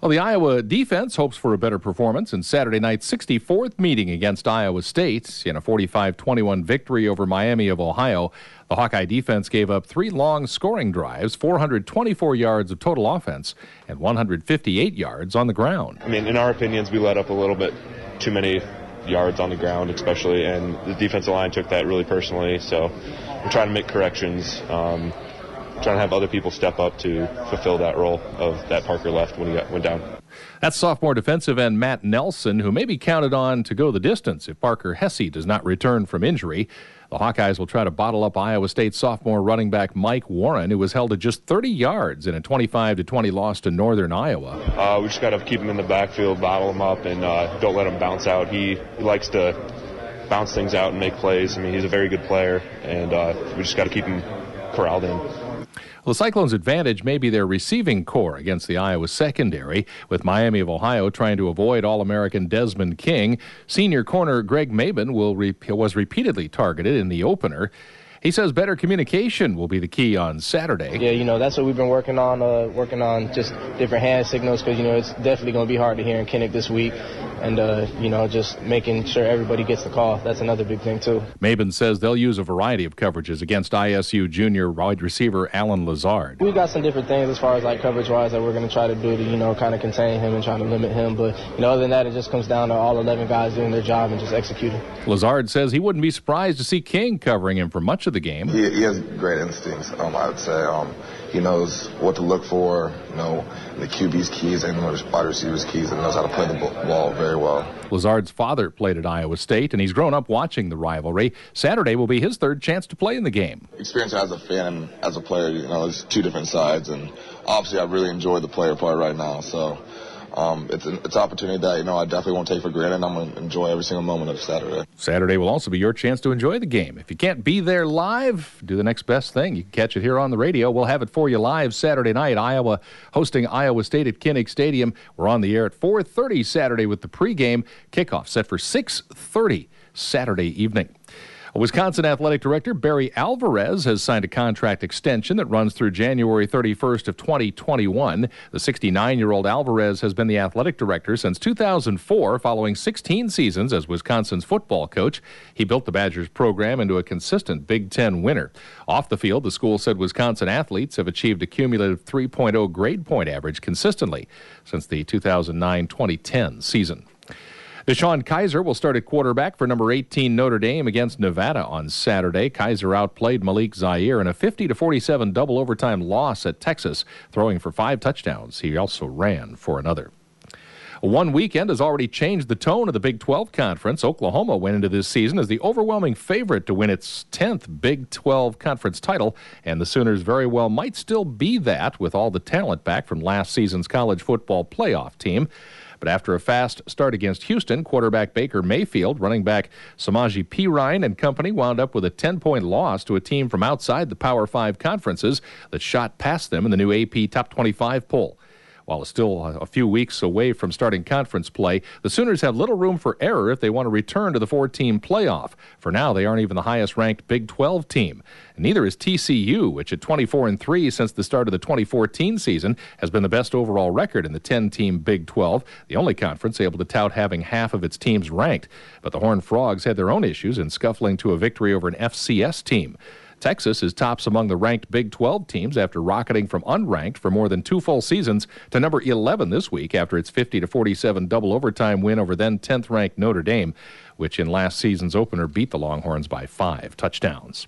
Well, the Iowa defense hopes for a better performance in Saturday night's 64th meeting against Iowa State in a 45-21 victory over Miami of Ohio. The Hawkeye defense gave up 3 long scoring drives, 424 yards of total offense, and 158 yards on the ground. I mean, in our opinions, we let up a little bit too many yards on the ground, especially, and the defensive line took that really personally. So we're trying to make corrections, trying to have other people step up to fulfill that role of that Parker left when he went down. That's sophomore defensive end Matt Nelson, who may be counted on to go the distance if Parker Hesse does not return from injury. The Hawkeyes will try to bottle up Iowa State sophomore running back Mike Warren, who was held to just 30 yards in a 25-20 loss to Northern Iowa. We just got to keep him in the backfield, bottle him up, and don't let him bounce out. He likes to bounce things out and make plays. I mean, he's a very good player, and we just got to keep him corralled in. Well, the Cyclones' advantage may be their receiving core against the Iowa secondary, with Miami of Ohio trying to avoid All-American Desmond King. Senior corner Greg Mabin was repeatedly targeted in the opener. He says better communication will be the key on Saturday. Yeah, that's what we've been working on just different hand signals, because, it's definitely going to be hard to hear in Kinnick this week. And, just making sure everybody gets the call. That's another big thing, too. Mabin says they'll use a variety of coverages against ISU junior wide receiver Alan Lazard. We've got some different things as far as, coverage-wise that we're going to try to do to, kind of contain him and try to limit him. But, other than that, it just comes down to all 11 guys doing their job and just executing. Lazard says he wouldn't be surprised to see King covering him for much of the game. He has great instincts, I would say. He knows what to look for, the QB's keys and the wide receiver's keys, and knows how to play the ball very well. Lazard's father played at Iowa State, and he's grown up watching the rivalry. Saturday will be his third chance to play in the game. Experience as a fan and as a player, there's two different sides, and obviously I really enjoy the player part right now, so it's an opportunity that, I definitely won't take for granted. I'm going to enjoy every single moment of Saturday. Saturday will also be your chance to enjoy the game. If you can't be there live, do the next best thing. You can catch it here on the radio. We'll have it for you live Saturday night. Iowa hosting Iowa State at Kinnick Stadium. We're on the air at 4:30 Saturday with the pregame. Kickoff set for 6:30 Saturday evening. Wisconsin Athletic Director Barry Alvarez has signed a contract extension that runs through January 31st of 2021. The 69-year-old Alvarez has been the athletic director since 2004, following 16 seasons as Wisconsin's football coach. He built the Badgers program into a consistent Big Ten winner. Off the field, the school said Wisconsin athletes have achieved a cumulative 3.0 grade point average consistently since the 2009-2010 season. Deshaun Kaiser will start at quarterback for number 18 Notre Dame against Nevada on Saturday. Kaiser outplayed Malik Zaire in a 50-47 double overtime loss at Texas, throwing for 5 touchdowns. He also ran for another. One weekend has already changed the tone of the Big 12 Conference. Oklahoma went into this season as the overwhelming favorite to win its 10th Big 12 Conference title, and the Sooners very well might still be that with all the talent back from last season's college football playoff team. But after a fast start against Houston, quarterback Baker Mayfield, running back Samaje Perine and company wound up with a 10-point loss to a team from outside the Power 5 conferences that shot past them in the new AP Top 25 poll. While it's still a few weeks away from starting conference play, the Sooners have little room for error if they want to return to the 4-team playoff. For now, they aren't even the highest-ranked Big 12 team. And neither is TCU, which at 24-3 since the start of the 2014 season has been the best overall record in the 10-team Big 12, the only conference able to tout having half of its teams ranked. But the Horned Frogs had their own issues in scuffling to a victory over an FCS team. Texas is tops among the ranked Big 12 teams after rocketing from unranked for more than 2 full seasons to number 11 this week after its 50-47 double overtime win over then 10th-ranked Notre Dame, which in last season's opener beat the Longhorns by 5 touchdowns.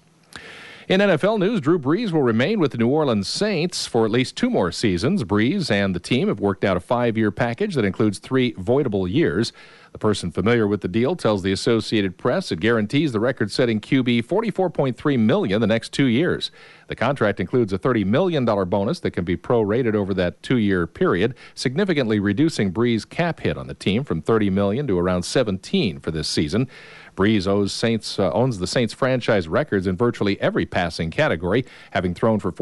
In NFL news, Drew Brees will remain with the New Orleans Saints for at least 2 more seasons. Brees and the team have worked out a 5-year package that includes 3 voidable years. The person familiar with the deal tells the Associated Press it guarantees the record-setting QB $44.3 million the next 2 years. The contract includes a $30 million bonus that can be prorated over that 2-year period, significantly reducing Brees' cap hit on the team from $30 million to around $17 for this season. Brees owns the Saints franchise records in virtually every passing category, having thrown for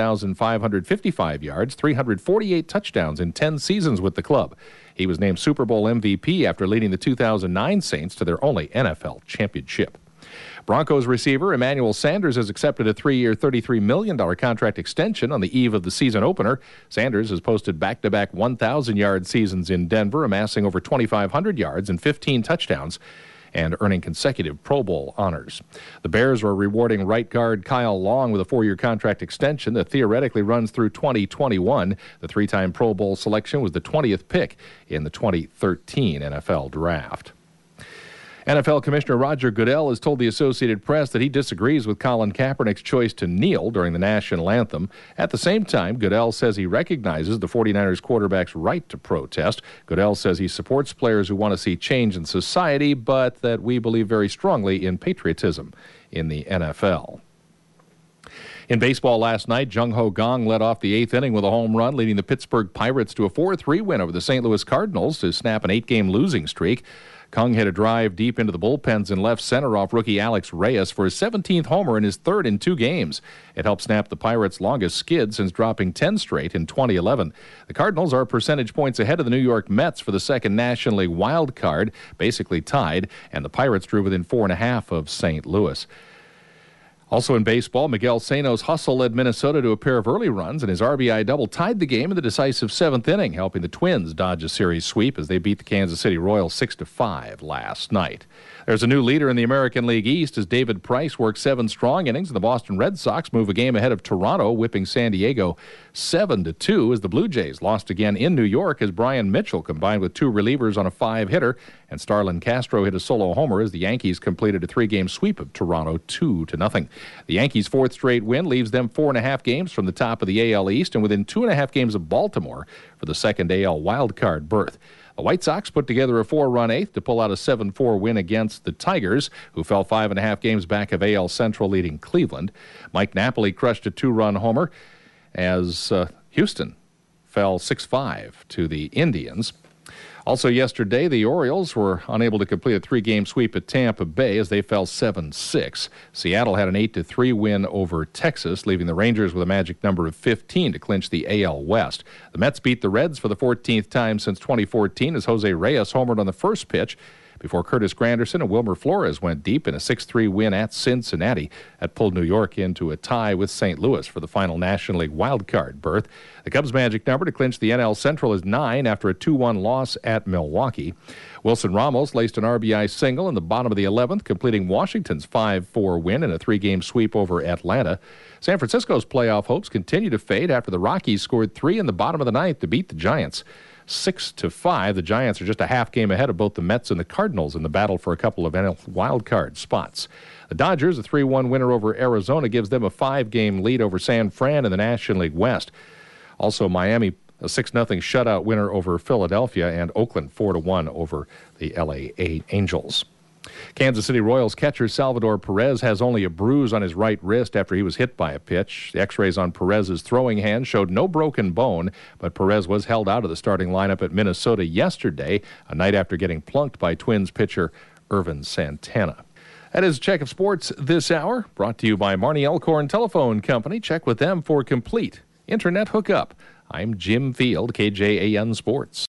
48,555 yards, 348 touchdowns in 10 seasons with the club. He was named Super Bowl MVP after leading the 2009 Saints to their only NFL championship. Broncos receiver Emmanuel Sanders has accepted a 3-year, $33 million contract extension on the eve of the season opener. Sanders has posted back-to-back 1,000-yard seasons in Denver, amassing over 2,500 yards and 15 touchdowns, and earning consecutive Pro Bowl honors. The Bears are rewarding right guard Kyle Long with a 4-year contract extension that theoretically runs through 2021. The 3-time Pro Bowl selection was the 20th pick in the 2013 NFL Draft. NFL Commissioner Roger Goodell has told the Associated Press that he disagrees with Colin Kaepernick's choice to kneel during the national anthem. At the same time, Goodell says he recognizes the 49ers quarterback's right to protest. Goodell says he supports players who want to see change in society, but that we believe very strongly in patriotism in the NFL. In baseball last night, Jung Ho Kang led off the 8th inning with a home run, leading the Pittsburgh Pirates to a 4-3 win over the St. Louis Cardinals to snap an 8-game losing streak. Kang hit a drive deep into the bullpens in left center off rookie Alex Reyes for his 17th homer and his 3rd in 2 games. It helped snap the Pirates' longest skid since dropping 10 straight in 2011. The Cardinals are percentage points ahead of the New York Mets for the second National League wild card, basically tied, and the Pirates drew within 4.5 of St. Louis. Also in baseball, Miguel Sano's hustle led Minnesota to a pair of early runs, and his RBI double tied the game in the decisive 7th inning, helping the Twins dodge a series sweep as they beat the Kansas City Royals 6-5 last night. There's a new leader in the American League East as David Price works 7 strong innings, and the Boston Red Sox move a game ahead of Toronto, whipping San Diego 7-2 as the Blue Jays lost again in New York as Brian Mitchell combined with 2 relievers on a 5-hitter, and Starlin Castro hit a solo homer as the Yankees completed a 3-game sweep of Toronto 2-0. The Yankees' 4th straight win leaves them 4.5 games from the top of the AL East and within 2.5 games of Baltimore for the second AL wildcard berth. The White Sox put together a 4-run 8th to pull out a 7-4 win against the Tigers, who fell 5.5 games back of AL Central leading Cleveland. Mike Napoli crushed a 2-run homer as Houston fell 6-5 to the Indians. Also yesterday, the Orioles were unable to complete a 3-game sweep at Tampa Bay as they fell 7-6. Seattle had an 8-3 win over Texas, leaving the Rangers with a magic number of 15 to clinch the AL West. The Mets beat the Reds for the 14th time since 2014 as Jose Reyes homered on the first pitch before Curtis Granderson and Wilmer Flores went deep in a 6-3 win at Cincinnati. That pulled New York into a tie with St. Louis for the final National League wildcard berth. The Cubs' magic number to clinch the NL Central is 9 after a 2-1 loss at Milwaukee. Wilson Ramos laced an RBI single in the bottom of the 11th, completing Washington's 5-4 win in a 3-game sweep over Atlanta. San Francisco's playoff hopes continue to fade after the Rockies scored 3 in the bottom of the 9th to beat the Giants 6-5. The Giants are just a half game ahead of both the Mets and the Cardinals in the battle for a couple of NL wildcard spots. The Dodgers, a 3-1 winner over Arizona, gives them a 5-game lead over San Fran in the National League West. Also, Miami, a 6-0 shutout winner over Philadelphia, and Oakland 4-1 over the LA Angels. Kansas City Royals catcher Salvador Perez has only a bruise on his right wrist after he was hit by a pitch. The x-rays on Perez's throwing hand showed no broken bone, but Perez was held out of the starting lineup at Minnesota yesterday, a night after getting plunked by Twins pitcher Irvin Santana. That is a check of sports this hour, brought to you by Marnie Elkhorn Telephone Company. Check with them for complete internet hookup. I'm Jim Field, KJAN Sports.